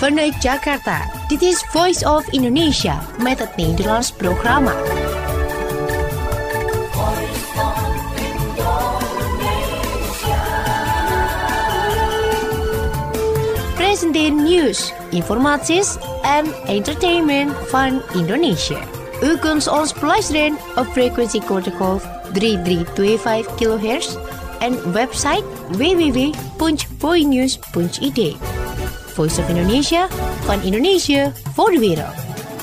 vanuit Jakarta. Dit is Voice of Indonesia met het Nederlands programma. Presenteer nieuws, informaties en entertainment van Indonesië. U kunt ons beluisteren op frequentie kortgolf 3325 kHz en website www.voinews.id. Voice of Indonesia, van Indonesië voor de wereld.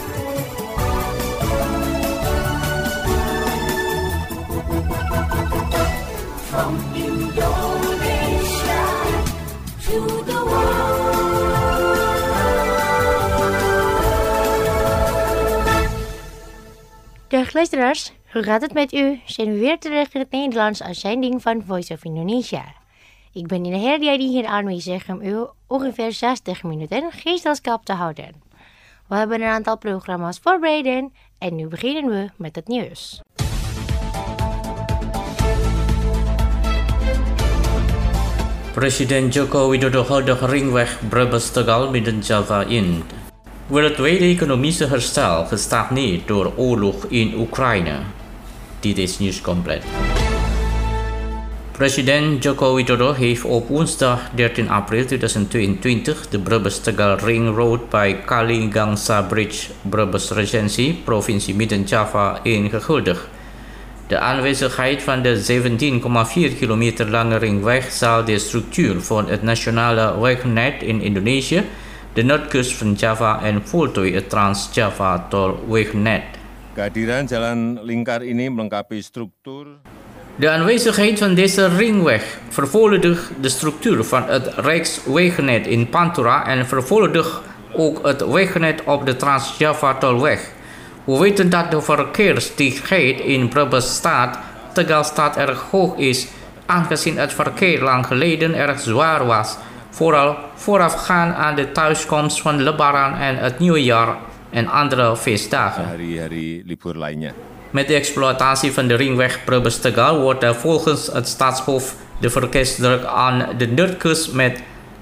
From Indonesia to the world. Dag luisteraars, hoe gaat het met u? Zijn we weer terug in het Nederlands uitzending van Voice of Indonesia. Ik ben Nina Herdia die hier aanwezig om u ongeveer 60 minuten gezelschap te houden. We hebben een aantal programma's voorbereid en nu beginnen we met het nieuws. Presiden Joko Widodo houdt ringweg Brebes-Tegal Midden Java in. Wereldwijde economische herstel gestagneerd door oorlog in Oekraïne. Dit is nieuws compleet. President Joko Widodo heeft op woensdag 13 april 2022 de Brebes-Tegal Ring Road bij Kaligangsa Bridge, Brebes Regency, provincie Midden-Java ingehuldigd. De aanwezigheid van de 17,4 kilometer lange ringweg zal de structuur van het nationale wegnet in Indonesië, de noordkust van Java en voltooid het Trans-Java tolwegnet. Kehadiran jalan lingkar ini melengkapi struktuur. De aanwezigheid van deze ringweg vervolgt de structuur van het Rijkswegnet in Pantura en vervolgt ook het wegnet op de Trans-Java tolweg. We weten dat de verkeersdichtheid in Brebes-Tegal-stad erg hoog is, aangezien het verkeer lang geleden erg zwaar was, vooral voorafgaand aan de thuiskomst van Lebaran en het nieuwjaar en andere feestdagen. Hari-hari libur lainnya. Met de exploitatie van de ringweg Brebes-Tegal wordt volgens het staatshoofd de verkeersdruk aan de noordkust met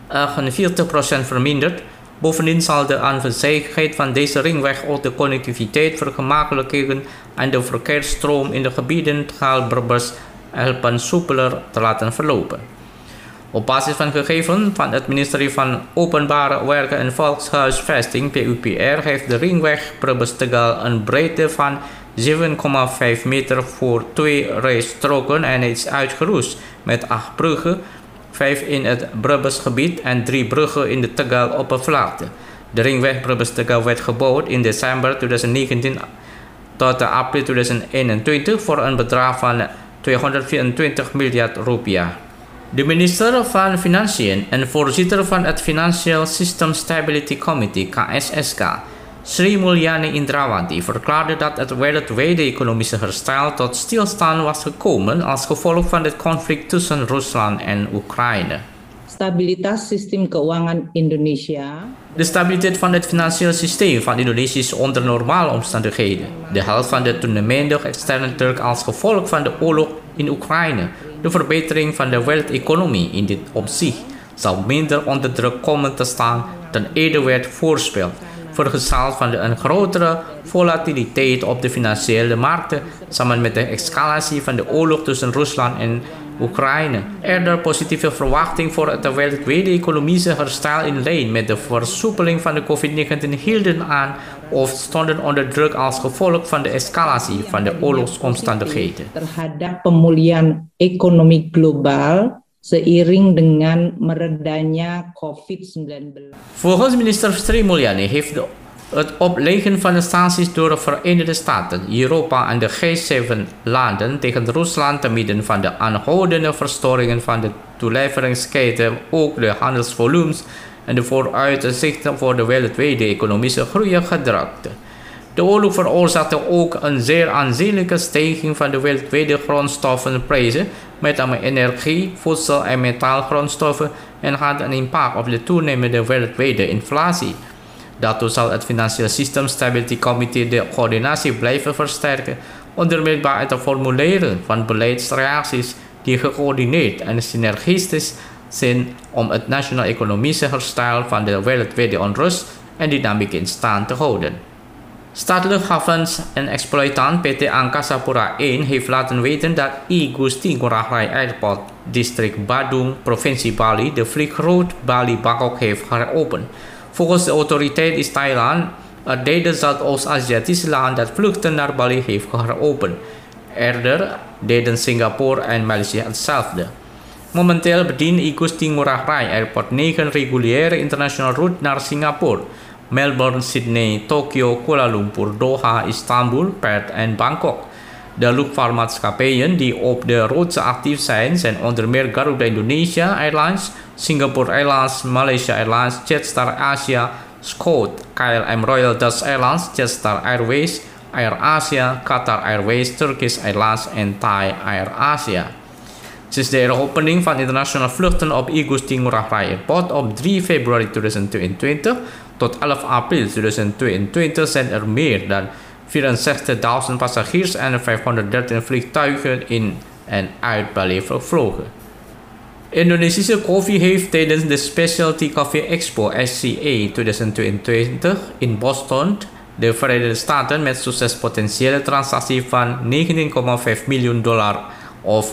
48% verminderd. Bovendien zal de aanwezigheid van deze ringweg ook de connectiviteit vergemakkelijken en de verkeersstroom in de gebieden Tegal-Brebes helpen soepeler te laten verlopen. Op basis van gegevens van het ministerie van Openbare Werken en Volkshuisvesting PUPR heeft de ringweg Brebes-Tegal een breedte van 7,5 meter voor 2 rijstroken en is uitgerust met 8 bruggen, 5 in het Brebesgebied en 3 bruggen in de Tegal-oppervlakte. De ringweg Brebes-Tegal werd gebouwd in december 2019 tot april 2021 voor een bedrag van 224 miljard rupiah. De minister van Financiën en voorzitter van het Financial System Stability Committee (KSSK), Sri Mulyani Indrawati, verklaarde dat het wereldwijde economische herstel tot stilstand was gekomen als gevolg van het conflict tussen Rusland en Oekraïne. Stabilitas sistem keuangan Indonesia. De stabiliteit van het financiële systeem van Indonesië is onder normale omstandigheden. De helft van de toenemende externe druk als gevolg van de oorlog in Oekraïne, de verbetering van de wereldeconomie in dit opzicht, zal minder onder druk komen te staan dan eerder werd voorspeld, vergezeld van een grotere volatiliteit op de financiële markten, samen met de escalatie van de oorlog tussen Rusland en Oekraïne. Eerder positieve verwachting voor het wereldwijde economische herstel in lijn met de versoepeling van de COVID-19 hielden aan of stonden onder druk als gevolg van de escalatie van de oorlogsomstandigheden. Terhadap pemulihan ekonomi global seiring dengan meredanya COVID-19. Volgens minister Sri Mulyani heeft het opleggen van de sancties door de Verenigde Staten, Europa en de G7-landen tegen Rusland te midden van de aanhoudende verstoringen van de toeleveringsketen ook de handelsvolumes en de vooruitzichten voor de wereldwijde economische groei gedrukt. De oorlog veroorzaakte ook een zeer aanzienlijke stijging van de wereldwijde grondstoffenprijzen, met name energie, voedsel en metaalgrondstoffen, en had een impact op de toenemende wereldwijde inflatie. Daartoe zal het Financial System Stability Committee de coördinatie blijven versterken, onder meer bij het formuleren van beleidsreacties die gecoördineerd en synergistisch zin om het nationale economische herstel van de wereldwijde onrust en dynamiek in stand te houden. Staatsluchthavens en exploitant PT Angkasa Pura I heeft laten weten dat I Gusti Ngurah Rai Airport, district Badung, provincie Bali, de vliegroute Bali-Bangkok heeft heropend. Volgens de autoriteit is Thailand het derde Zuidoost-Aziatische land dat vluchten naar Bali heeft heropend. Eerder deden Singapore en Malaysia hetzelfde. Momenteel bedient I Gusti Ngurah Rai Airport 9 reguliere internationale routes naar Singapore, Melbourne, Sydney, Tokio, Kuala Lumpur, Doha, Istanbul, Perth en Bangkok. De luchtvaartmaatschappijen die op de route actief zijn onder meer Garuda Indonesia Airlines, Singapore Airlines, Malaysia Airlines, Jetstar Asia, Scoot, KLM Royal Dutch Airlines, Jetstar Airways, Air Asia, Qatar Airways, Turkish Airlines en Thai Air Asia. Sinds de heropening van internationale vluchten op I Gusti Ngurah Rai Airport op 3 februari 2022 tot 11 april 2022 zijn er meer dan 64.000 passagiers en 513 vliegtuigen in en uit Bali gevlogen. Indonesische koffie heeft tijdens de Specialty Coffee Expo SCA 2022 in Boston, de Verenigde Staten, met succespotentiële transactie van $19,5 miljoen of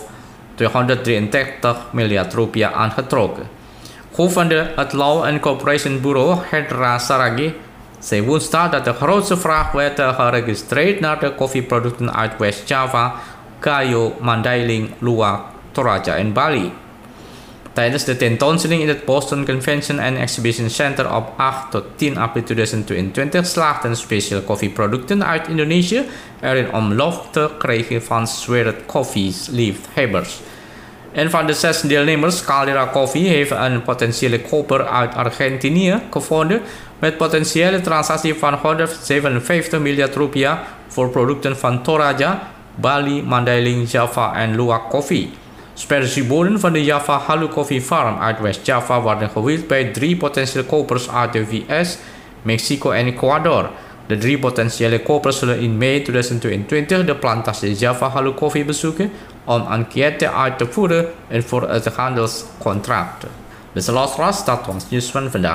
233 miljard rupiah aangetrokken. Hoofd van het Law and Corporation Bureau, Hendra Saragi, zei woensdag dat de grootste vraag werd geregistreerd naar de koffieproducten uit West Java, Gayo, Mandailing, Luwak, Toraja en Bali. Tijdens de tentoonstelling in het Boston Convention and Exhibition Center op 8 tot 10 april 2022 slaagden speciale koffieproducten uit Indonesië erin om lof te krijgen van Sweated Coffee's liefhebbers. Een van de 6 deelnemers, Caldera Coffee, heeft een potentiële koper uit Argentinië gevonden met potentiële transactie van 157 miljard rupiah voor producten van Toraja, Bali, Mandailing, Java en Luwak Coffee. Sperziebonen van de Java Halu Coffee Farm uit West Java worden gewild bij 3 potentiële kopers uit de VS, Mexico en Ecuador. De 3 potentiële kopers zullen in mei 2022 de plantage Java Halu Coffee bezoeken om enquête uit te voeren en voor het handelscontract. Beste luisteraars, dat was het nieuws van vandaag.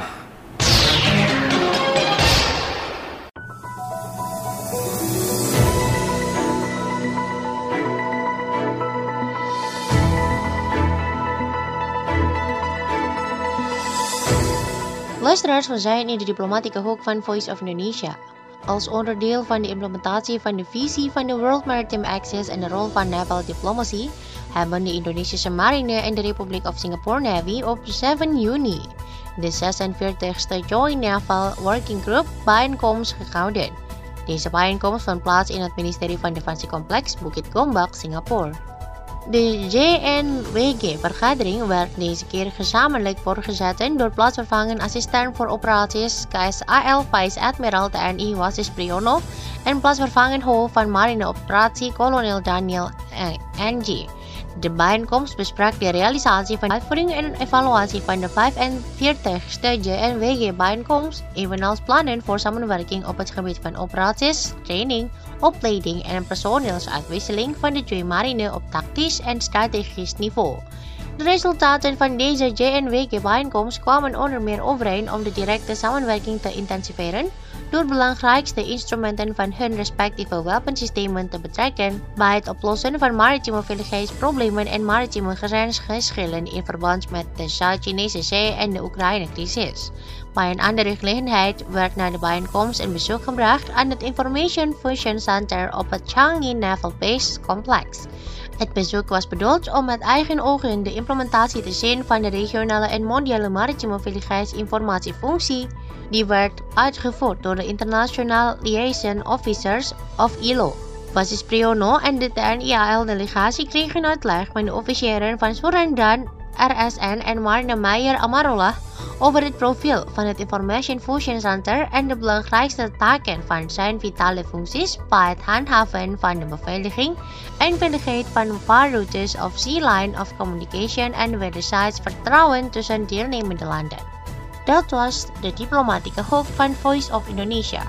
Luisteraars, we zijn in de diplomatieke hoek van Voice of Indonesia. Als onderdeel van de implementatie van de visie van de World Maritime Access en de rol van naval diplomacy, hebben de Indonesische marine en de Republic of Singapore Navy op 7 juni de 46e Joint Naval Working Group bijeenkomst gehouden. Deze bijeenkomst vond plaats in het ministerie van Defensiecomplex Bukit Gombak, Singapore. De JNWG-vergadering werd deze keer gezamenlijk voorgezet door plaatsvervangend assistent voor operaties KSAL Vice Admiral TNI Wasis Priyono en plaatsvervangend hoofd van marineoperatie kolonel Daniel NG. De bijeenkomst besprak de realisatie van de uitvoering en evaluatie van de 45ste JNWG-bijeenkomst, evenals plannen voor samenwerking op het gebied van operaties, training, opleiding en personeelsuitwisseling van de twee marine op tactisch en strategisch niveau. De resultaten van deze JNWG-bijeenkomst kwamen onder meer overeen om de directe samenwerking te intensiveren door belangrijkste instrumenten van hun respectieve wapensystemen te betrekken bij het oplossen van maritieme veiligheidsproblemen en maritieme grensgeschillen in verband met de Zuid-Chinese Zee en de Oekraïne-crisis. Bij een andere gelegenheid werd na de bijeenkomst een bezoek gebracht aan het Information Fusion Center op het Changi Naval Base Complex. Het bezoek was bedoeld om met eigen ogen de implementatie te zien van de regionale en mondiale maritieme veiligheidsinformatiefunctie, die werd uitgevoerd door de International Liaison Officers of ILO. Wasis Priyono en de TNI-AL-delegatie kregen uitleg van de officieren van Surendan, RSN en Marine Meyer Amarullah over het profiel van het Information Fusion Center en de belangrijkste taken van zijn vitale functies bij het handhaven van de beveiliging en veiligheid van vaarroutes of sea line of communication en wederzijds vertrouwen tussen deelnemende landen. Dat was de diplomatieke hoofd van Voice of Indonesia.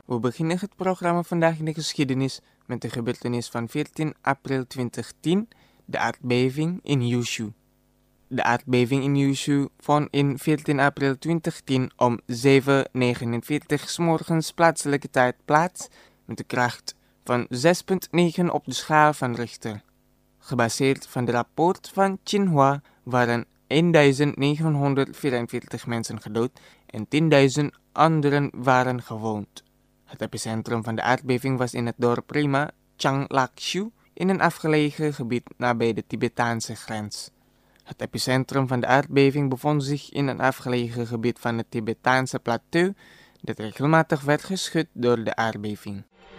We beginnen het programma Vandaag in de Geschiedenis met de gebeurtenis van 14 april 2010, de aardbeving in Yushu. De aardbeving in Yushu vond in 14 april 2010 om 7:49 's morgens plaatselijke tijd plaats met de kracht van 6,9 op de schaal van Richter. Gebaseerd van de rapport van Xinhua waren 1944 mensen gedood en 10.000 anderen waren gewond. Het epicentrum van de aardbeving was in het dorp Rima, Changlakshu, in een afgelegen gebied nabij de Tibetaanse grens. Het epicentrum van de aardbeving bevond zich in een afgelegen gebied van het Tibetaanse plateau dat regelmatig werd geschud door de aardbeving.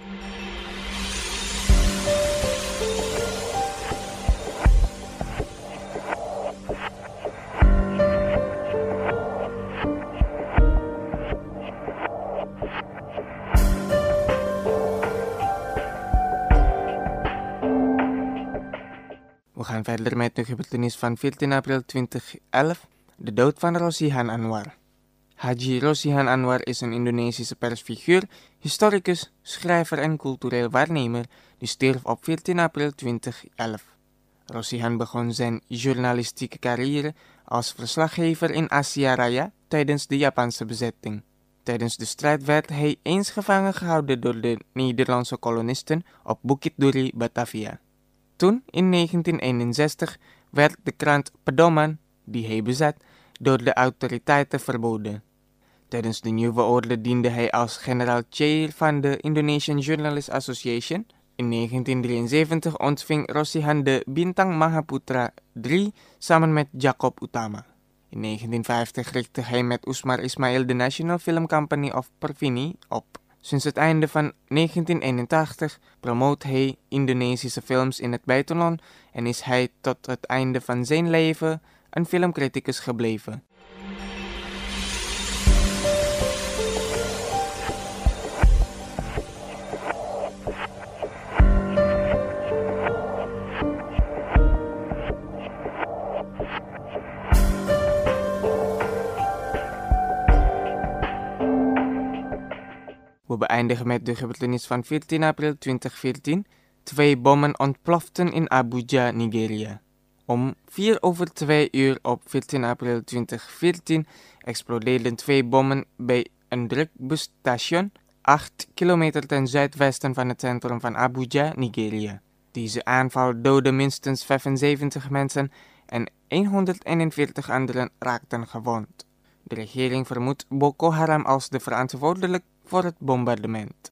We gaan verder met de gebeurtenis van 14 april 2011, de dood van Rosihan Anwar. Haji Rosihan Anwar is een Indonesische persfiguur, historicus, schrijver en cultureel waarnemer die stierf op 14 april 2011. Rosihan begon zijn journalistieke carrière als verslaggever in Asia Raya tijdens de Japanse bezetting. Tijdens de strijd werd hij eens gevangen gehouden door de Nederlandse kolonisten op Bukit Duri, Batavia. Toen, in 1961, werd de krant Pedoman, die hij bezat, door de autoriteiten verboden. Tijdens de nieuwe orde diende hij als generaal-chair van de Indonesian Journalists Association. In 1973 ontving Rosihan de Bintang Mahaputra III samen met Jacob Utama. In 1950 richtte hij met Usmar Ismail de National Film Company of Pervini op. Sinds het einde van 1981 promoot hij Indonesische films in het buitenland en is hij tot het einde van zijn leven een filmcriticus gebleven. We beëindigen met de gebeurtenis van 14 april 2014. 2 bommen ontploften in Abuja, Nigeria. Om 1:04 op 14 april 2014 explodeerden 2 bommen bij een drukbusstation 8 kilometer ten zuidwesten van het centrum van Abuja, Nigeria. Deze aanval doodde minstens 75 mensen en 141 anderen raakten gewond. De regering vermoedt Boko Haram als de verantwoordelijk voor het bombardement.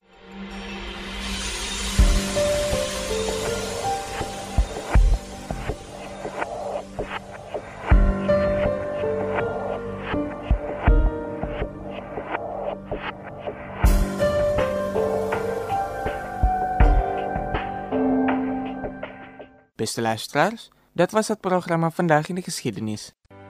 Beste luisteraars, dat was het programma Vandaag in de Geschiedenis.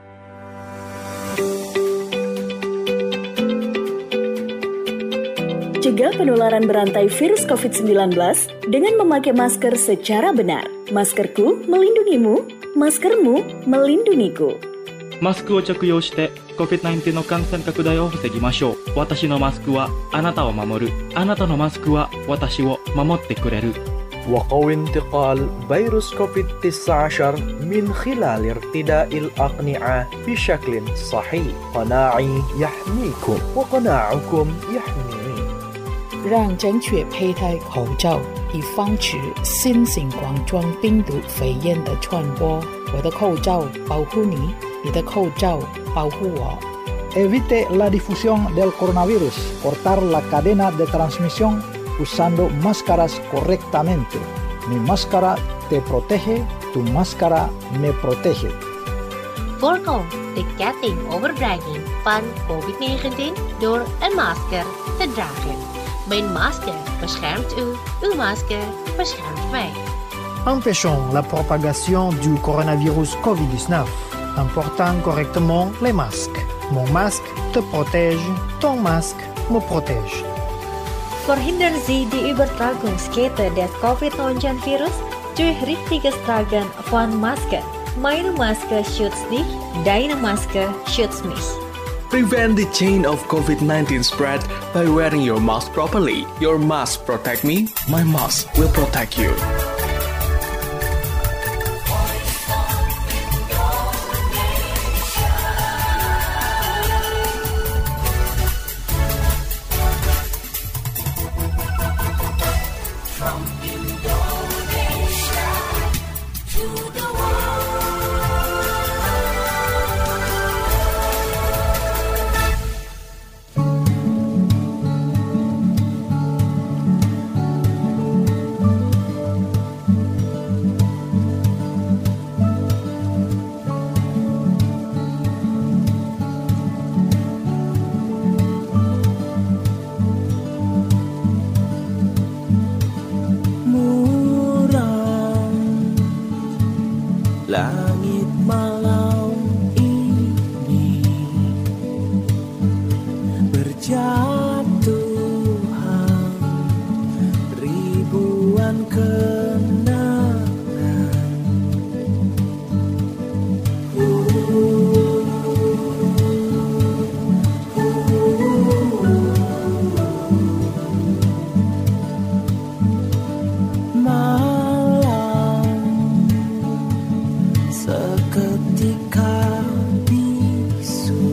Cegah penularan berantai virus COVID-19 dengan memakai masker secara benar. Maskerku melindungimu, maskermu melindungiku. マスクを着用して COVID-19 の感染拡大を防ぎましょう。私のマスクはあなたを守る。あなたのマスクは私を守ってくれる。 وقوي انتقال فيروس كوفيد-19 من خلال ارتداء الأقنعة بشكل صحيح. قناعي يحميكم وقناعكم يحميني. 让正确佩戴口罩，以防止新型冠状病毒肺炎的传播。我的口罩保护你，你的口罩保护我。 Evite la difusión del coronavirus. Cortar la cadena de transmisión usando máscaras correctamente. Mi máscara te protege, tu máscara me protege. Voorkom de kettingoverdraging van COVID-19 door een masker te dragen. Mijn masker beschermt u, uw masker beschermt mij. Empêchons la propagation du coronavirus COVID-19 en portant correctement les masques. Mon masque te protège, ton masque me protège. Verhindern Sie die Übertragungskette des Covid-19-Virus durch richtiges Tragen von Maske. Meine Maske schützt dich, deine Maske schützt mich. Prevent the chain of COVID-19 spread by wearing your mask properly. Your mask protect me, my mask will protect you. Langit malam ini berjatuhan ribuan kenangan. Seketika bisu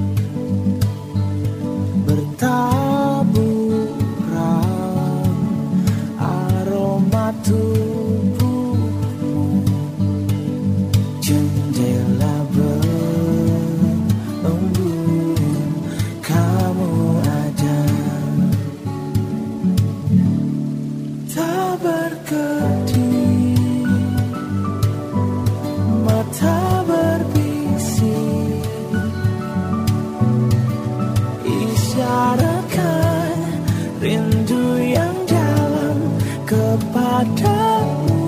bertaburan aroma tubuhmu, jendela berembun kamu ada, tak berkedip, mata berbisik, isyaratkan rindu yang dalam kepadamu.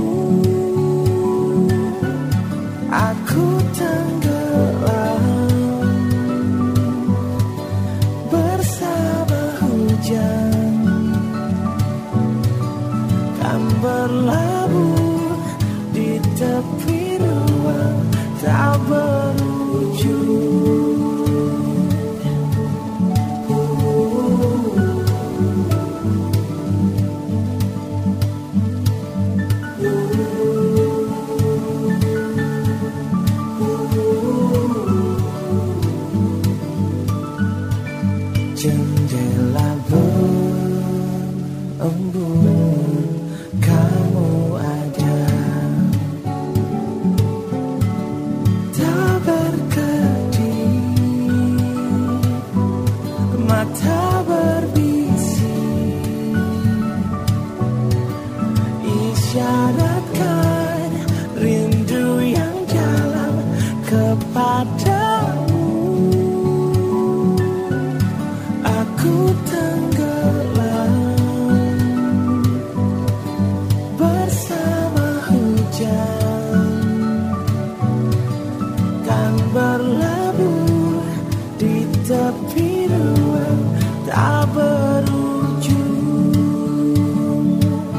Aku tenggelam bersama hujan, kan berlabuh di tepi ruang tak berujung. Jendela berembun kamu ada, tak berkedip, mata berbisik, isyaratkan rindu yang dalam kepadamu. Aku tenggelam bersama hujan, kan berlabuh di tepi ruang tak berujung.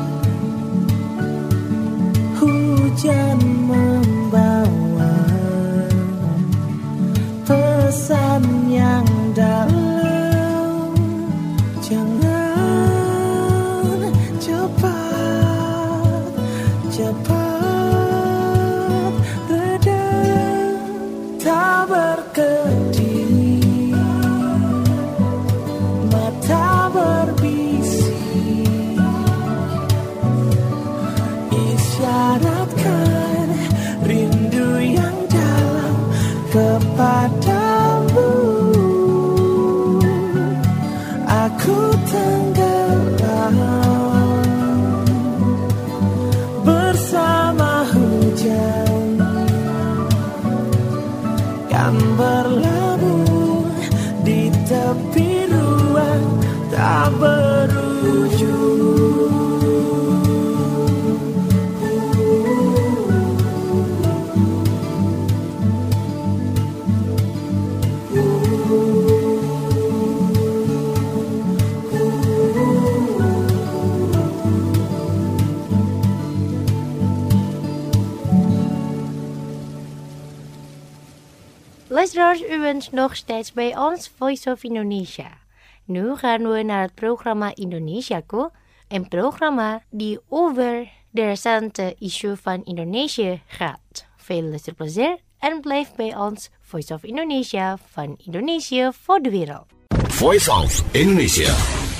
Hujan membawa pesan yang dalam. Jangan cepat reda, tak berkedip, mata berbisik, isyaratkan rindu yang dalam kepadamu. Aku tenggelam bersama hujan, kan berlabuh di tepi ruang tak berujung. Luisteraars, u bent nog steeds bij ons Voice of Indonesia. Nu gaan we naar het programma Indonesiaku, een programma die over de recente issue van Indonesië gaat. Veel luisterplezier en blijf bij ons Voice of Indonesia van Indonesië voor de wereld. Voice of Indonesia.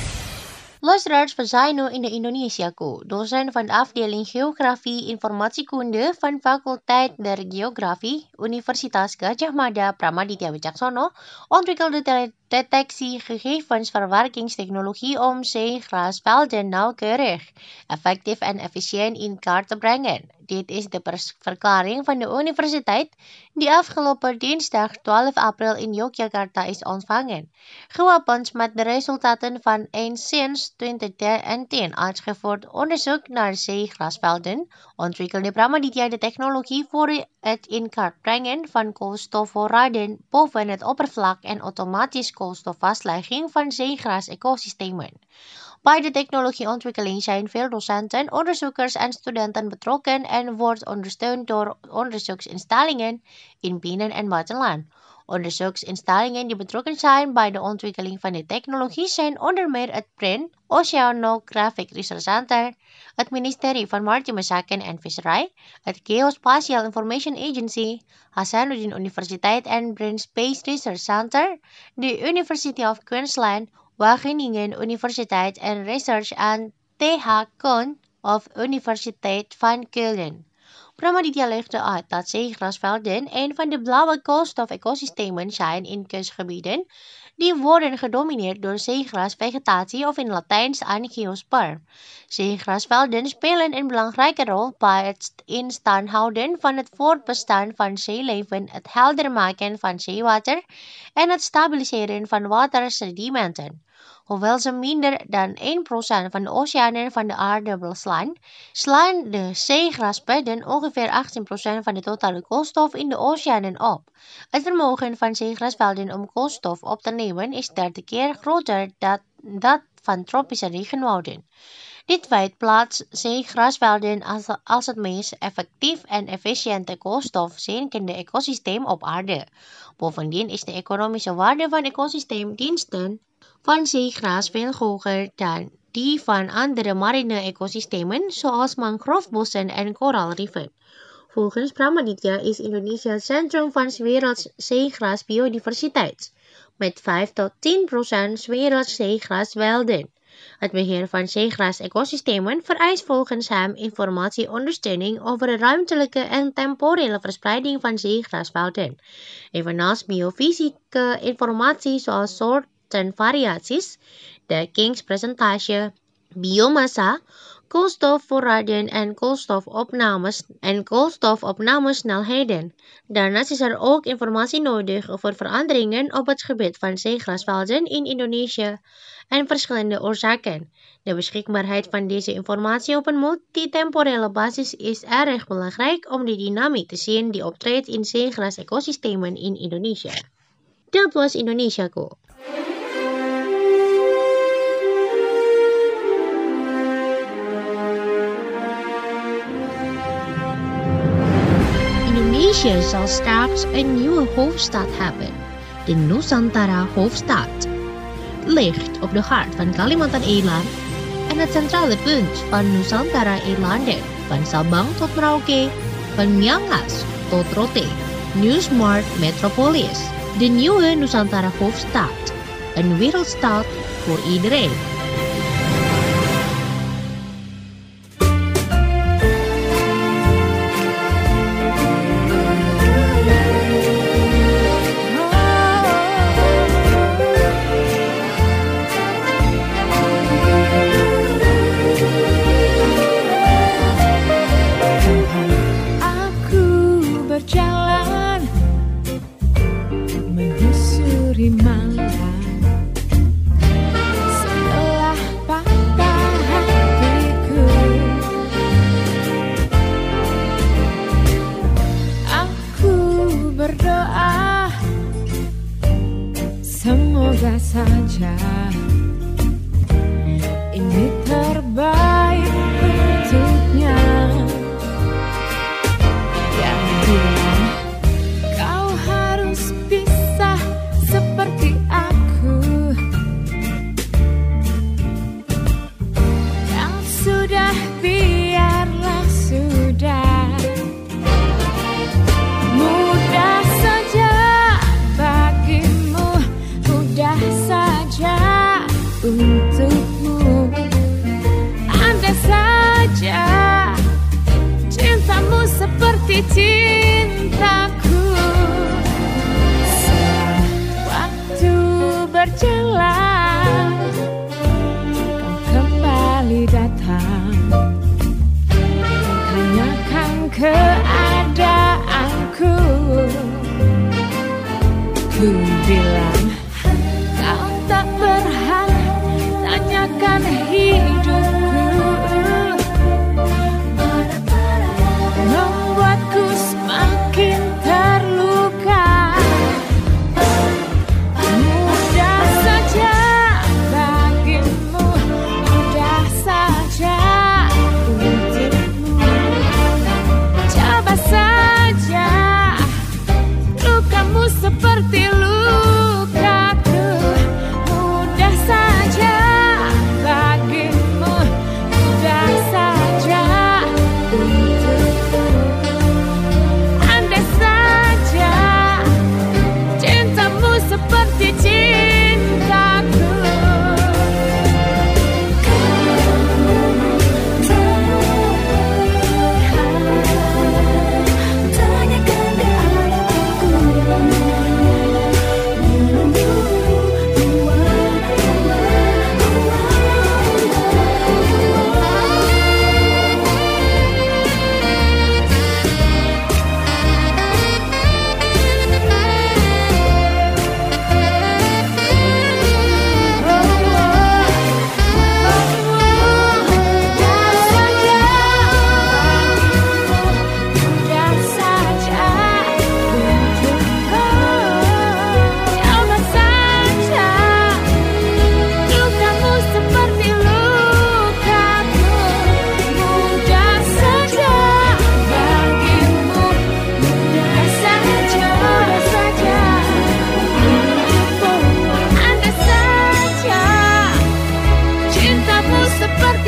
Luisteraars, we zijn nu in de Indonesiaku, docent van de afdeling Geografie Informatiekunde van Faculteit der Geografie, Universitas Gadjah Mada Pramaditya Wicaksono, ontwikkelde de detectie gegevensverwerkingstechnologie om zeegrasvelden nauwkeurig, effectief en efficiënt in kaart te brengen. Dit is de verklaring van de universiteit die afgelopen dinsdag 12 april in Yogyakarta is ontvangen. Gewapend met de resultaten van een sinds 2010 uitgevoerd onderzoek naar zeegrasvelden, ontwikkelde Pramaditya de technologie voor het in kaart brengen van koolstofvoorraden boven het oppervlak en automatisch koolstofvastlegging van zeegras-ecosystemen. Bij de technologieontwikkeling zijn veel docenten, onderzoekers en studenten betrokken en wordt ondersteund door onderzoeksinstellingen in binnen- en buitenland. Onderzoeksinstellingen die betrokken zijn bij de ontwikkeling van de technologie zijn onder meer het PRIN, Oceanographic Research Center, het ministerie van Maritime Zaken en Visserij, het Geospatial Information Agency, Hasanuddin Universiteit en Brain Space Research Center, de University of Queensland, Wageningen Universiteit en Research aan TH Kohn of Universiteit van Keulen. Pramaditya legde uit dat zeegrasvelden een van de blauwe koolstof-ecosystemen zijn in kustgebieden die worden gedomineerd door zeegrasvegetatie of in Latijns angiosperm. Zeegrasvelden spelen een belangrijke rol bij het in stand houden van het voortbestaan van zeeleven, het helder maken van zeewater en het stabiliseren van watersedimenten. Hoewel ze minder dan 1% van de oceanen van de aarde beslaan, slaan de zeegrasbedden ongeveer 18% van de totale koolstof in de oceanen op. Het vermogen van zeegrasvelden om koolstof op te nemen is 30 keer groter dan dat van tropische regenwouden. Dit feit plaatst zeegrasvelden als het meest effectief en efficiënte koolstofzinkende ecosysteem op aarde. Bovendien is de economische waarde van ecosysteemdiensten van zeegras veel hoger dan die van andere marine ecosystemen zoals mangrovenbossen en koraalriffen. Volgens Pramaditya is Indonesië het centrum van 's werelds zeegrasbiodiversiteit, met 5 tot 10% 's werelds zeegrasvelden. Het beheer van zeegras-ecosystemen vereist volgens hem informatieondersteuning over de ruimtelijke en temporele verspreiding van zeegrasvelden, evenals biofysieke informatie zoals soortenvariaties, dekkingspercentage, biomassa, koolstofvoorraden en koolstofopnamesnelheden. Daarnaast is er ook informatie nodig over veranderingen op het gebied van zeegrasvelden in Indonesië en verschillende oorzaken. De beschikbaarheid van deze informatie op een multitemporele basis is erg belangrijk om de dynamiek te zien die optreedt in zeegras-ecosystemen in Indonesië. Dat was Indonesiaku. Indonesië zal straks een nieuwe hoofdstad hebben, de Nusantara Hoofdstad. Het ligt op de hart van Kalimantan-eiland en het centrale punt van Nusantara-eilanden, van Sabang tot Merauke, van Miangas tot Rote, New Smart Metropolis. De nieuwe Nusantara Hoofdstad, een wereldstad voor iedereen. Semoga saja ini terbaik untuknya. Yang bilang kau harus bisa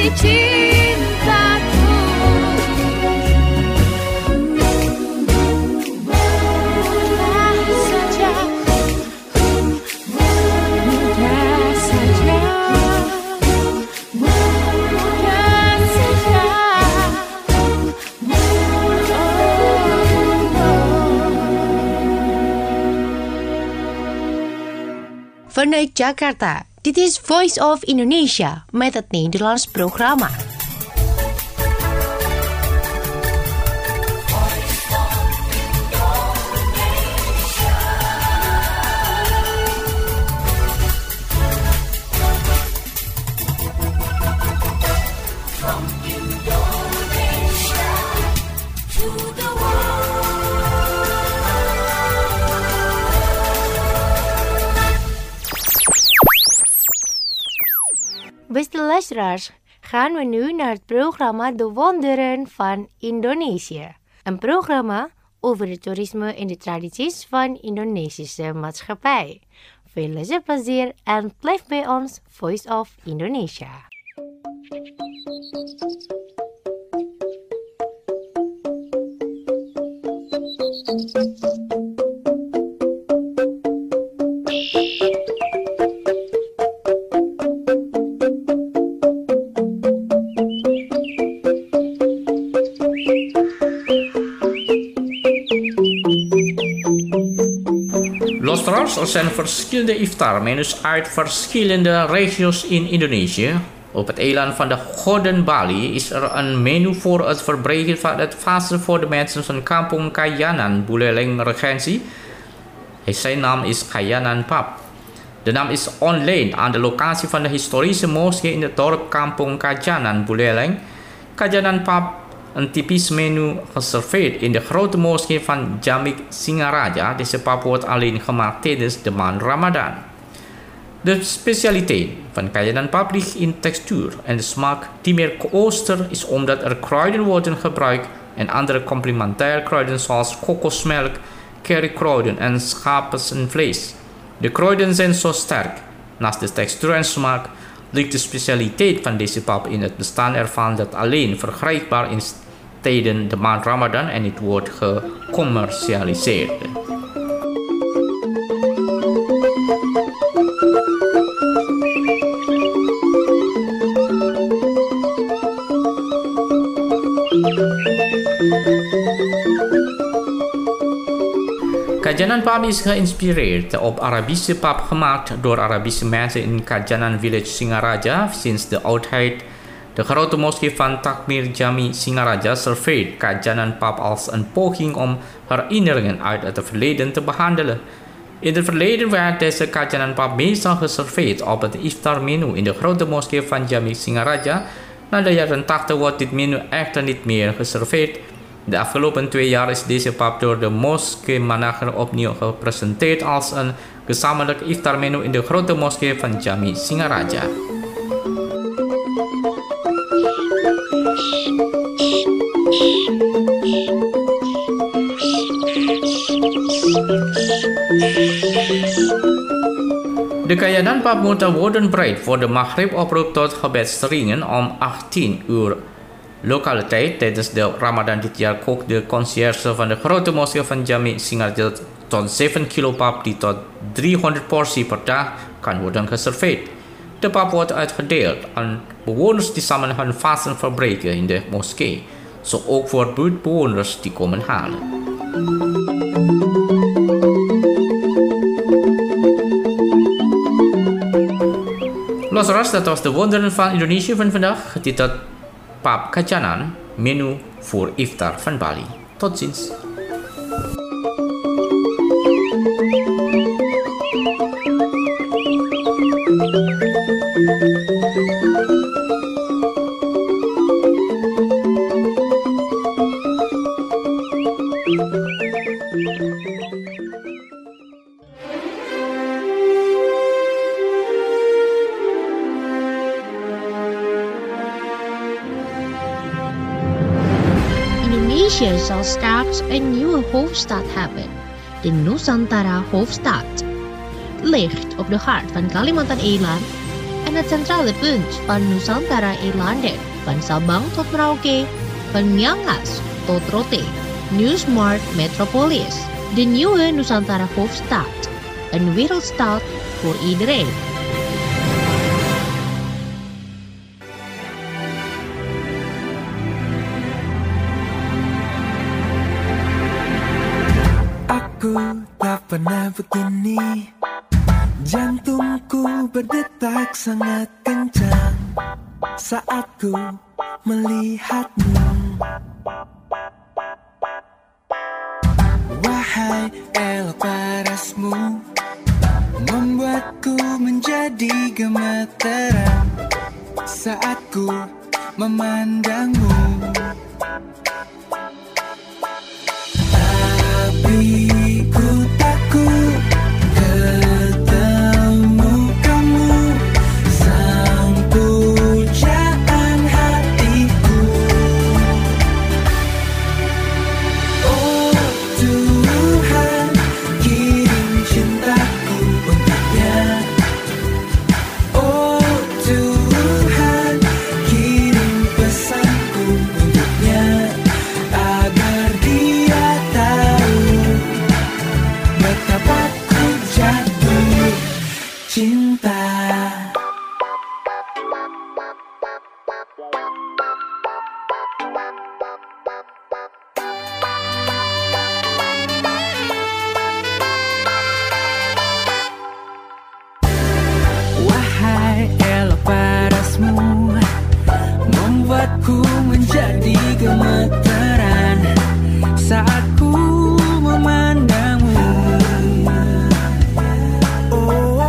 hati cintaku. Vanuit Jakarta, dit is Voice of Indonesia met het Nederlands programma. Beste luisteraars, gaan we nu naar het programma De Wonderen van Indonesië. Een programma over het toerisme en de tradities van Indonesische maatschappij. Veel luisterplezier en blijf bij ons Voice of Indonesia. Er zijn verschillende iftar-menus uit verschillende regio's in Indonesië. Op het eiland van de Goden Bali is er een menu voor het verbreken van het vasten voor de mensen van Kampung Kajanan, Buleleng Regentie. Zijn naam is Kajanan Pap. De naam is ontleend aan de locatie van de historische moskee in het dorp Kampung Kajanan, Buleleng. Kajanan Pap, een typisch menu geserveerd in de grote moskee van Jami Singaraja. Deze pap wordt alleen gemaakt tijdens de maand Ramadan. De specialiteit van Kajanan Pap ligt in textuur en de smaak die meer ooster is omdat er kruiden worden gebruikt en andere complementaire kruiden zoals kokosmelk, currykruiden en schapenvlees. De kruiden zijn zo sterk. Naast de textuur en smaak ligt de specialiteit van deze pap in het bestaan ervan dat alleen verkrijgbaar is tijdens de maand Ramadan en het wordt gecommercialiseerd. Kajanan Pap is geïnspireerd op Arabische pap gemaakt door Arabische mensen in Kajanan Village Singaraja sinds de oudheid. De grote moskee van Takmir Jami Singaraja serveert Kajanan Pap als een poging om herinneringen uit het verleden te behandelen. In het verleden werd deze Kajanan Pap meestal geserveerd op het iftar-menu in de grote moskee van Jami Singaraja. Na de jaren 80 wordt dit menu echter niet meer geserveerd. De afgelopen 2 jaar is deze pap door de moskee-manager opnieuw gepresenteerd als een gezamenlijk iftar-menu in de grote moskee van Jami Singaraja. De Kajanan Pap moet worden bereid voor de Maghrib-oproep tot gebedsteringen om 18 uur. Lokale tijd tijdens de Ramadan dit jaar kookt de conciërge van de grote moskee van Jami Singaraja tot 7 kilo pap die tot 300 portie per dag kan worden geserveerd. De pap wordt uitgedeeld aan bewoners die samen hun vasten verbreken in de moskee, zo ook voor buurtbewoners die komen halen. Luisteraars, dat was de wonderen van Indonesië van vandaag, getiteld Pap Kajanan, menu voor iftar van Bali. Tot ziens. Indonesia zal straks een nieuwe hoofdstad hebben, de Nusantara hoofdstad. Het ligt op de hart van Kalimantan-eiland en aan het centrale punt van Nusantara-eilanden, van Sabang tot Merauke, van Miangas tot Rote, New Smart Metropolis, de nieuwe Nusantara hoofdstad, een wereldstad voor iedereen. Aku tak pernah begini, jantungku berdetak sangat kencang saat ku melihatmu. Wahai elok parasmu, membuatku menjadi gemeteran saat ku memandangmu. Tapi ku takut ketemu kamu, sang pujaan hatiku. Oh Tuhan, kirim cintaku untuknya. Oh Tuhan, kirim pesanku untuknya, agar dia tahu betapa ku jatuh cinta. Wahai elok parasmu, membuatku menjadi gemeteran saat ku memandangmu. Oh,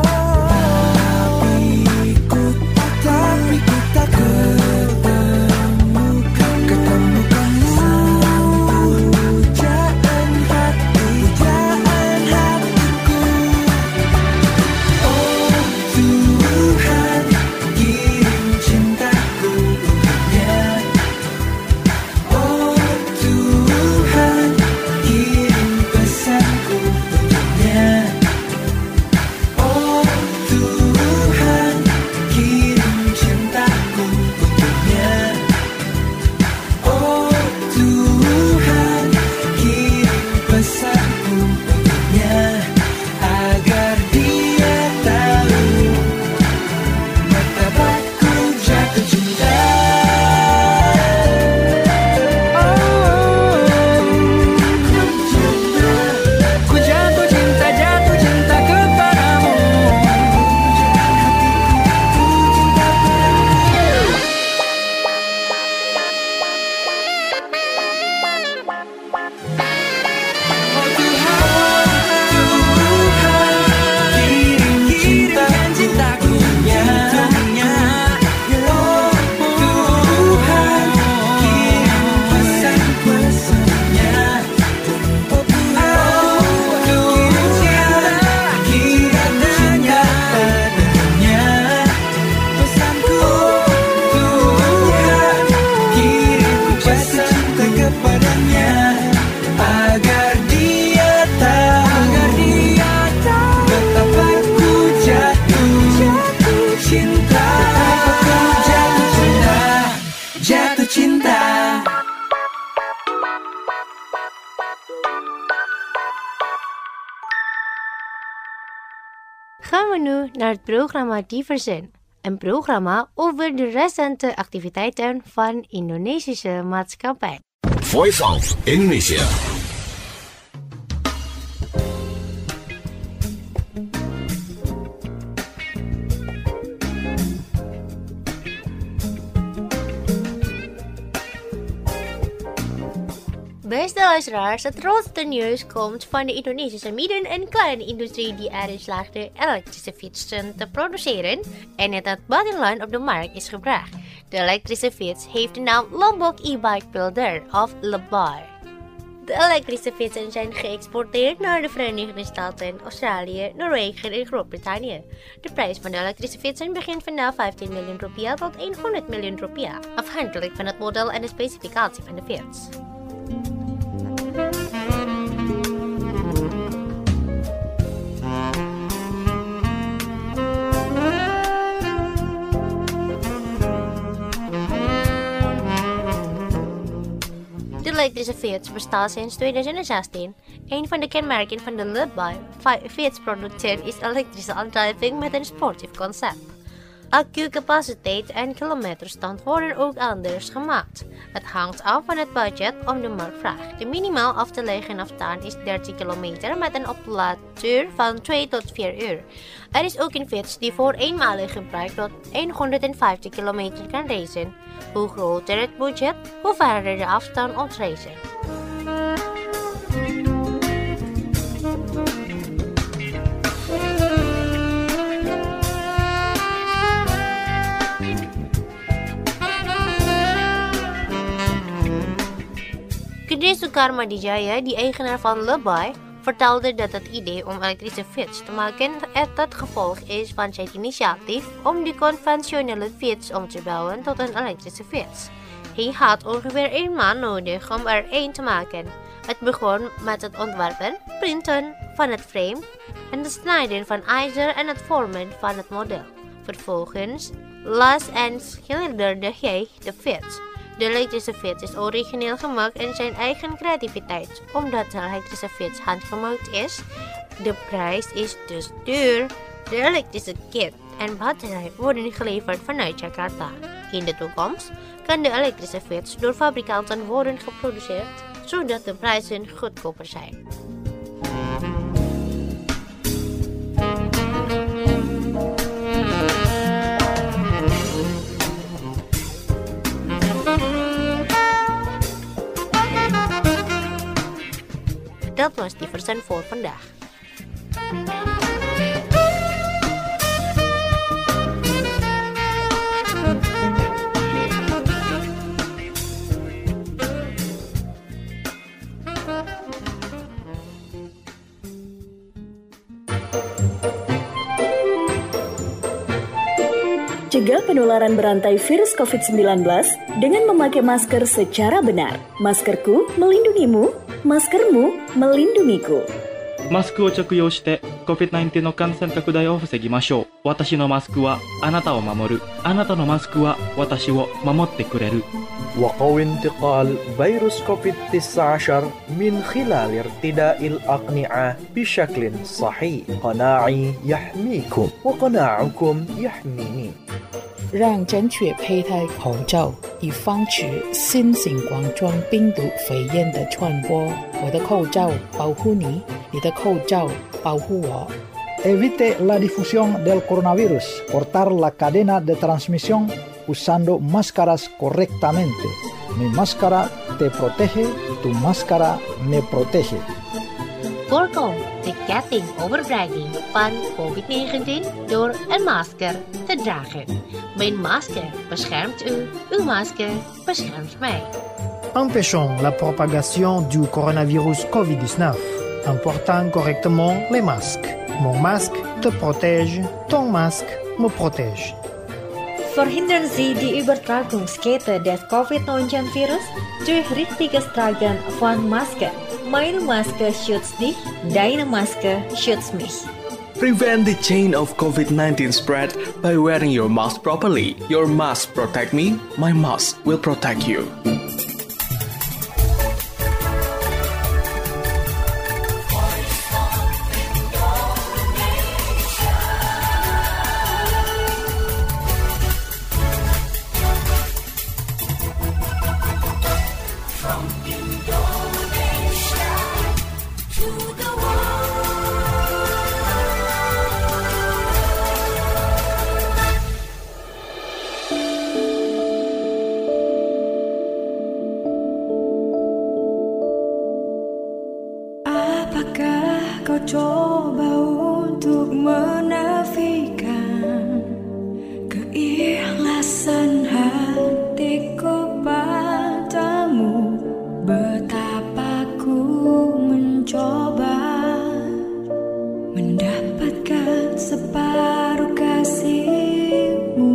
tapi ku tak ketemu kamu, pujaan hatiku. Oh Tuhan, kirim cintaku untuknya. Oh Tuhan, kirim pesanku untuknya. Oh Tuhan, kirim cintaku untuknya. Oh Tuhan, kirim pesanku untuknya, agar dia tahu betapa ku jatuh cinta. Ku jatuh cinta kepadamu. Kirim cintaku untuknya. Oh Tuhan, kirim pesanku untuknya. Oh Tuhan, kirim cinta padanya. Pesanku, Tuhan, kirim pesan kepadanya, agar dia tahu betapa ku jatuh cinta. Jatuh cinta. Gaan we nu naar het programma Diversen, een programma over de recente activiteiten van Indonesische maatschappij. Voice of Indonesia. Beste luisteraars, het grootste nieuws komt van de Indonesische midden- en kleine industrie die erin slaagde elektrische fietsen te produceren en in het buitenland op de markt is gebracht. De elektrische fiets heeft de naam Lombok e-bike builder of LEBAR. De elektrische fietsen zijn geëxporteerd naar de Verenigde Staten, Australië, Noorwegen en Groot-Brittannië. De prijs van de elektrische fietsen begint vanaf 15 miljoen rupiah tot 100 miljoen rupiah, afhankelijk van het model en de specificatie van de fiets. elektrische fiets bestaat sinds 2016. Een van de kenmerken van de Lebay fietsproducten is elektrische aandrijving met een sportief concept. Accucapaciteit en kilometerstand worden ook anders gemaakt. Het hangt af van het budget om de marktvraag. De minimaal af te leggen afstand is 30 kilometer met een oplaadduur van 2 tot 4 uur. Er is ook een fiets die voor eenmalig gebruik tot 150 kilometer kan reizen. Hoe groter het budget, hoe verder de afstand om te reizen. Gede Soekarmadijaya, die eigenaar van Lebay, vertelde dat het idee om elektrische fiets te maken het gevolg is van zijn initiatief om de conventionele fiets om te bouwen tot een elektrische fiets. Hij had ongeveer 1 maand nodig om er één te maken. Het begon met het ontwerpen, printen van het frame en het snijden van ijzer en het vormen van het model. Vervolgens las en schilderde hij de fiets. De elektrische fiets is origineel gemaakt in zijn eigen creativiteit. Omdat de elektrische fiets handgemaakt is, de prijs is dus duur. De elektrische kit en batterij worden geleverd vanuit Jakarta. In de toekomst kan de elektrische fiets door fabrikanten worden geproduceerd, zodat de prijzen goedkoper zijn. Dat was die versen voor vandaag. Cegah penularan berantai virus COVID-19 dengan memakai masker secara benar. Maskerku melindungimu, maskermu melindungiku. マスクを着用して COVID-19 の感染拡大を防ぎましょう。私のマスクはあなたを守る。あなたのマスクは私を守ってくれる。 وقوي انتقال فيروس كوفيد-19 من خلال ارتداء الأقنعة بشكل صحيح. قناعي يحميكم وقناعكم يحميني. 让正确佩戴口罩，以防止新型冠状病毒肺炎的传播。我的口罩保护你，你的口罩保护我。 Evite la difusión del coronavirus. Cortar la cadena de transmisión usando máscaras correctamente. Mi máscara te protege, tu máscara me protege. Voorkom de kettingoverdraging van COVID-19 door een masker te dragen. Mijn masker beschermt u, uw masker beschermt mij. Empêchons la propagation du coronavirus COVID-19 en portant correctement les masques. Mon masque te protège, ton masque me protège. Verhindern Sie die Übertragungskette des Covid-19-Virus durch richtiges Tragen von Maske. Meine Maske schützt dich, deine Maske schützt mich. Prevent the chain of COVID-19 spread by wearing your mask properly. Your mask protect me, my mask will protect you. Kau coba untuk menafikan keikhlasan hatiku padamu. Betapa ku mencoba mendapatkan separuh kasihmu.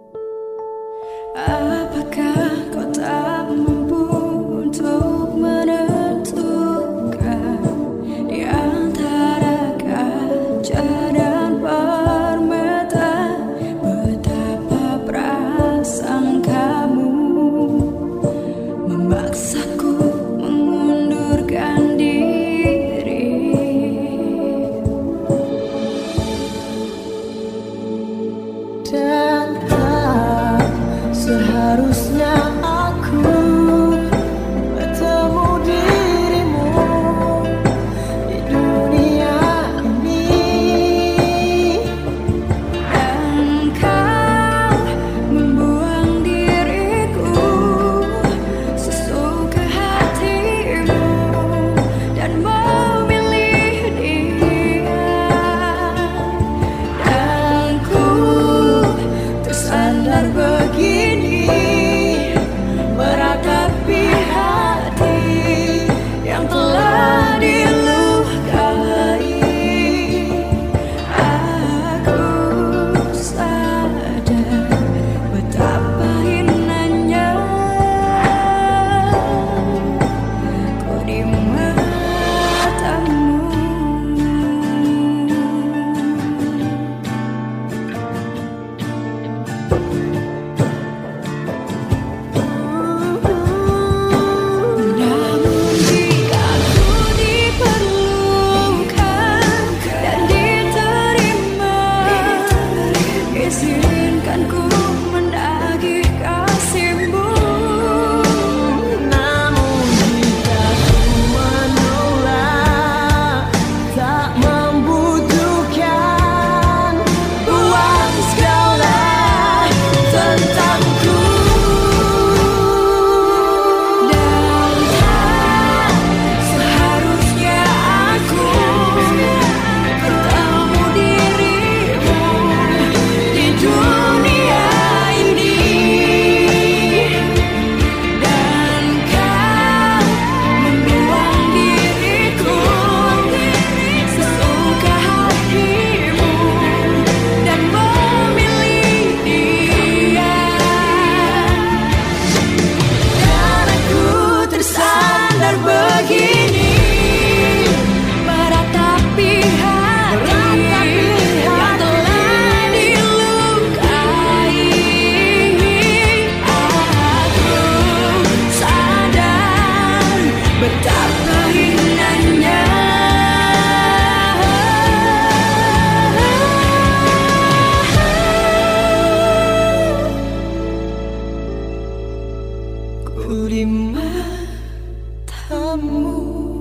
Apakah kau tak mampu untuk Seharusnya aku bertemu dirimu di dunia ini, dan kau membuang diriku sesuka hatimu dan memilih dia, dan ku tersandar begini meratapi hati yang telah dilukai. Aku sadar betapa hinanya ku di matamu. Namun jika ku diperlukan dan diterima, izinkan ku mendagih kasihmu. namun jika ku menolak, tak membutuhkan, buang segala tentangku. Dan tak seharusnya aku bertemu dirimu di dunia ini, dan kau membuang diriku sesuka hatimu dan memilih dia, dan aku tersandar begini meratapi hati yang telah dilukai. Aku sadar betapa hinanya Ku di matamu.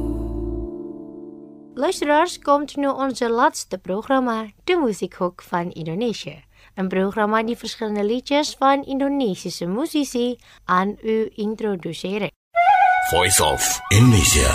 Luisteraars, komt nu onze laatste programma, de Muziekhoek van Indonesië. Een programma die verschillende liedjes van Indonesische muzici aan u introduceren. Voice of Indonesia.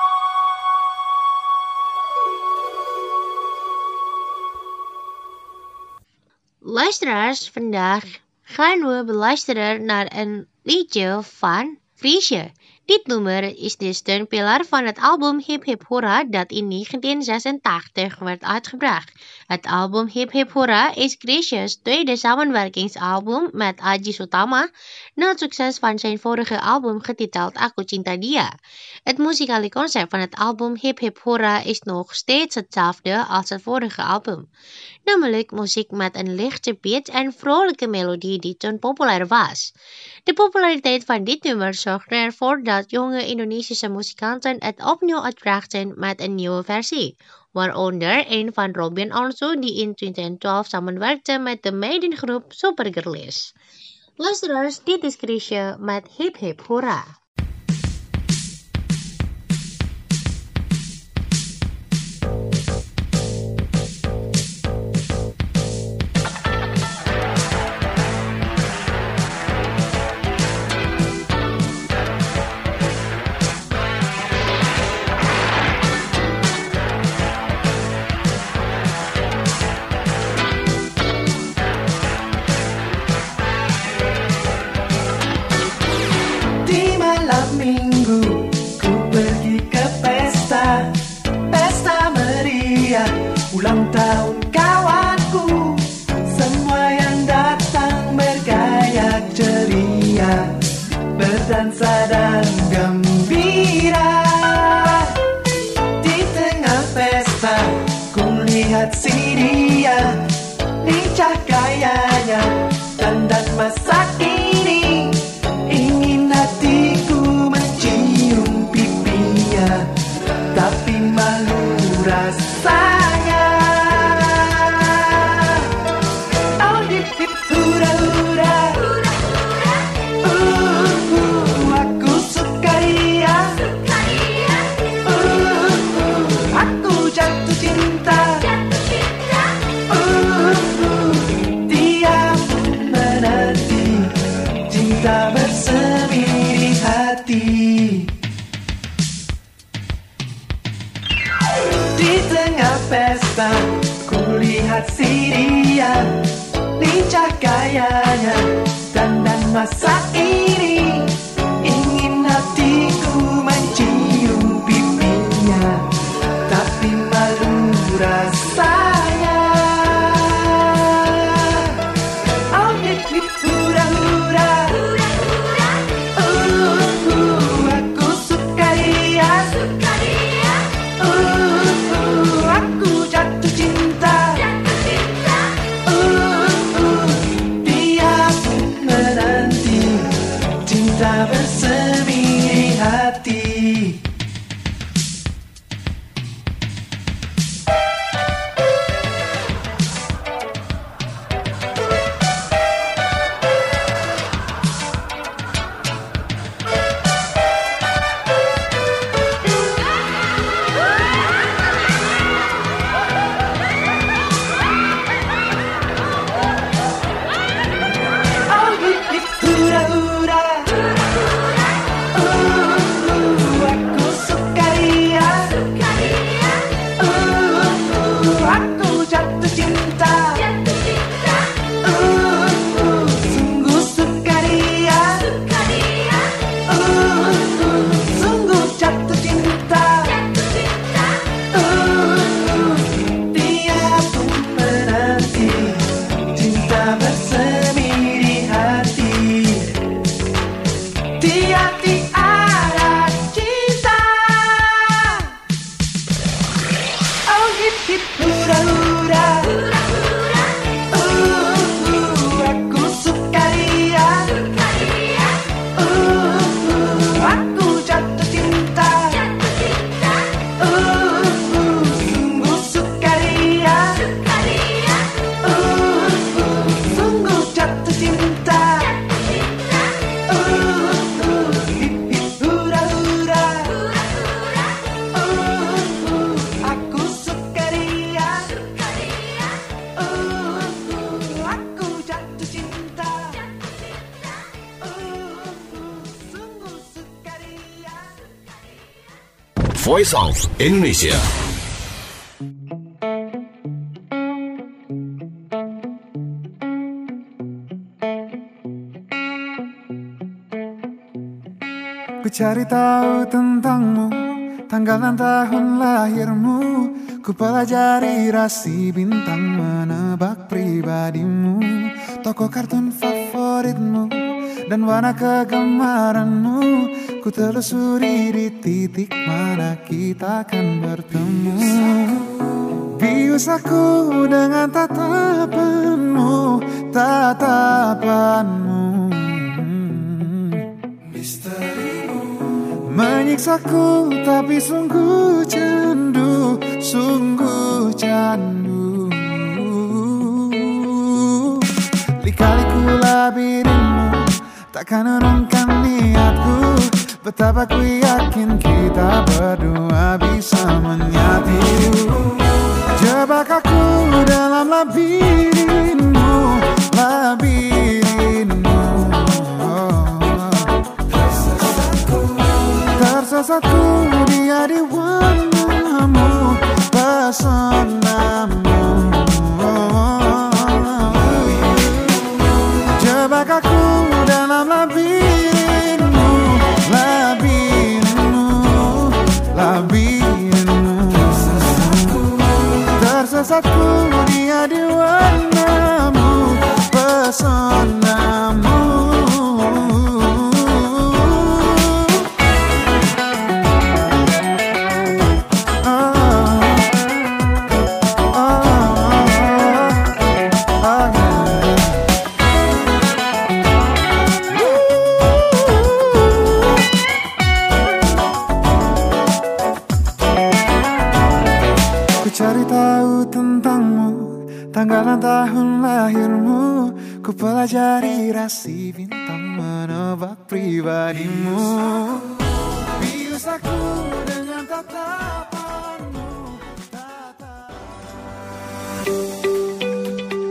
Luisteraars, vandaag gaan we beluisteren naar een liedje van Chrisye. Dit nummer is de steunpilaar van het album Hip Hip Hora dat in 1986 werd uitgebracht. Het album Hip Hip Hora is Chrisye's tweede samenwerkingsalbum met Aji Sutama na het succes van zijn vorige album getiteld Aku Cinta Dia. Het muzikale concept van het album Hip Hip Hora is nog steeds hetzelfde als het vorige album. Namelijk muziek met een lichte beat en vrolijke melodie die toen populair was. De populariteit van dit nummer zorgde ervoor dat jonge Indonesische muzikanten het opnieuw uitbrachten met een nieuwe versie. Waaronder een van Robin Onsu die in 2012 samenwerkte met de meidengroep Supergirlies. Luisteraars, dit is Chrisye met Hip Hip Hora. Ulang tahun kawanku, semua yang datang bergaya ceria, berdansa dan gembira. Di tengah pesta, ku lihat si dia, lincah gayanya, dandan masa kini, ingin hatiku mencium pipinya, tapi malu rasanya. Dia pun menanti cinta bersemi di hati. Di tengah pesta kulihat si dia, lincah gayanya, dandan masa ini. Ingin hatiku mencium pipinya, tapi malu rasanya. Oh hip hip hura hura, aku suka dia, aku jatuh cinta. Dia pun menanti cinta bersemi di hati. Oh hip hip hura hura, aku suka dia, aku jatuh cinta. Sungguh suka dia, sungguh jatuh cinta. Dia pun menanti cinta bersemi di hati. Dia tiada cinta. Oh hip hip hura hura, aku suka dia, aku jatuh cinta. Sungguh suka dia, sungguh jatuh cinta. Hip hip hura hura, aku suka dia, aku jatuh cinta. Sungguh suka dia. Voice of Indonesia. Ku cari tahu tentangmu, tanggal dan tahun lahirmu. Ku pelajari rasi bintang, menebak pribadimu, tokoh kartun favoritmu, dan warna kegemaranmu. Ku telusuri di titik mana kita akan bertemu. Bius aku dengan tatapanmu, tatapanmu. Menyiksaku tapi sungguh candu, sungguh candu. Lika-liku labirinmu takkan urungkan niatku. Betapa ku yakin kita berdua bisa menyatu. Jebak aku dalam labirinmu, labirinmu. Tersesatku dia di warnamu, pesonamu. Jebak aku dalam labirinmu, labirinmu, labirinmu. Tersesatku dia di warnamu, pesonamu. Cari tahu tentangmu, tanggal dan tahun lahirmu. Ku pelajari rasi bintang, menebak pribadimu. Bius aku dengan tatapanmu,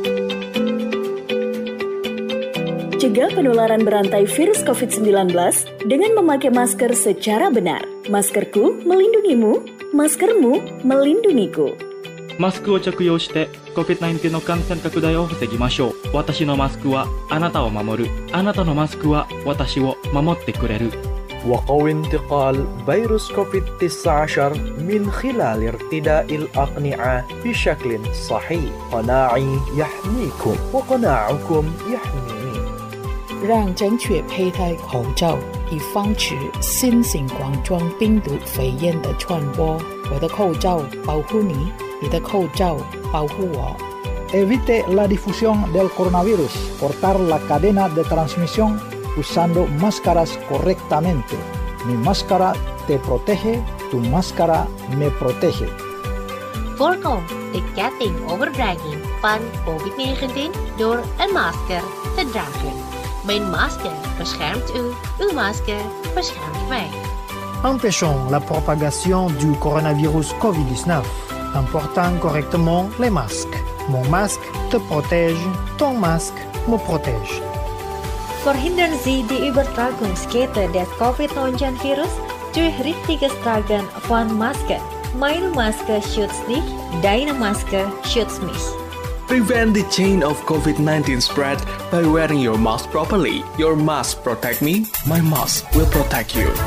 Cegah penularan berantai virus COVID-19 dengan memakai masker secara benar. Maskerku melindungimu, maskermu melindungiku. マスクを着用して COVID-19 の感染拡大を防ぎましょう。私のマスクはあなたを守る。あなたのマスクは私を守ってくれる。 وقوي انتقال فيروس كوفيد-19 من خلال ارتداء الأقنعة بشكل صحيح. قناعي يحميكم وقناعكم يحميني. 让正确佩戴口罩，以防止新型冠状病毒肺炎的传播。我的口罩保护你，你的口罩保护我。 Evite la difusión del coronavirus. Cortar la cadena de transmisión usando máscaras correctamente. Mi máscara te protege, tu máscara me protege. Voorkom de kettingoverdraging van COVID-19 door een masker te dragen. Mijn masker beschermt u, uw masker beschermt mij. Empêchons la propagation du coronavirus COVID-19 en portant correctement les masques. Mon masque te protège, ton masque me protège. Verhindern Sie die Übertragungskette des Covid-19-Virus durch richtiges Tragen von Maske. Meine Maske schützt dich, deine Maske schützt mich. Prevent the chain of COVID-19 spread by wearing your mask properly. Your mask protect me, my mask will protect you.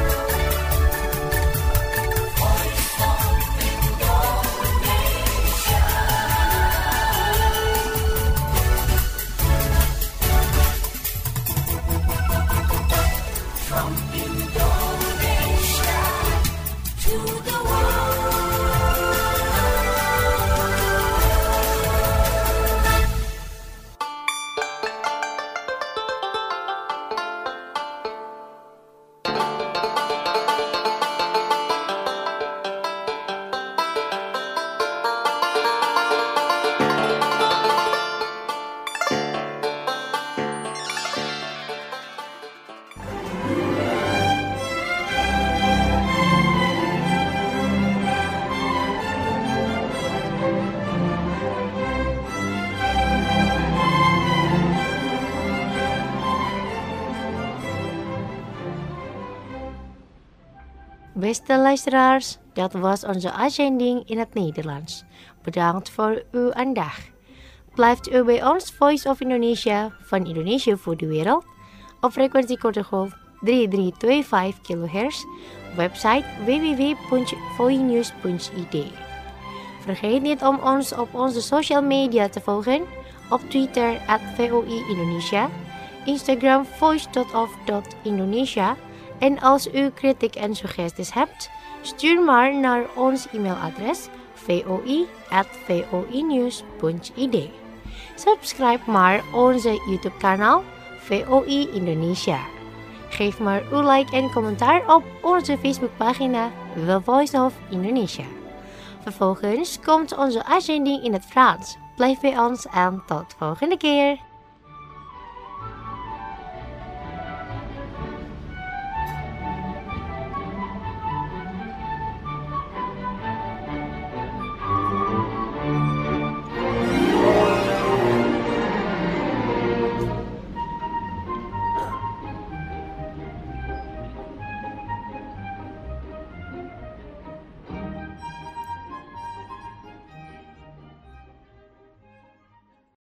Beste luisteraars, dat was onze uitzending in het Nederlands. Bedankt voor uw aandacht. Blijft u bij ons Voice of Indonesia van Indonesië voor de wereld op frequentie korte golf 3325 kHz, website www.voinews.id. Vergeet niet om ons op onze social media te volgen, op Twitter @VOI Indonesia, Instagram voice.of.indonesia. En als u kritiek en suggesties hebt, stuur maar naar ons e-mailadres voi@voinews.id. Subscribe maar onze YouTube kanaal VOI Indonesia. Geef maar uw like en commentaar op onze Facebookpagina The Voice of Indonesia. Vervolgens komt onze uitzending in het Frans. Blijf bij ons en tot volgende keer.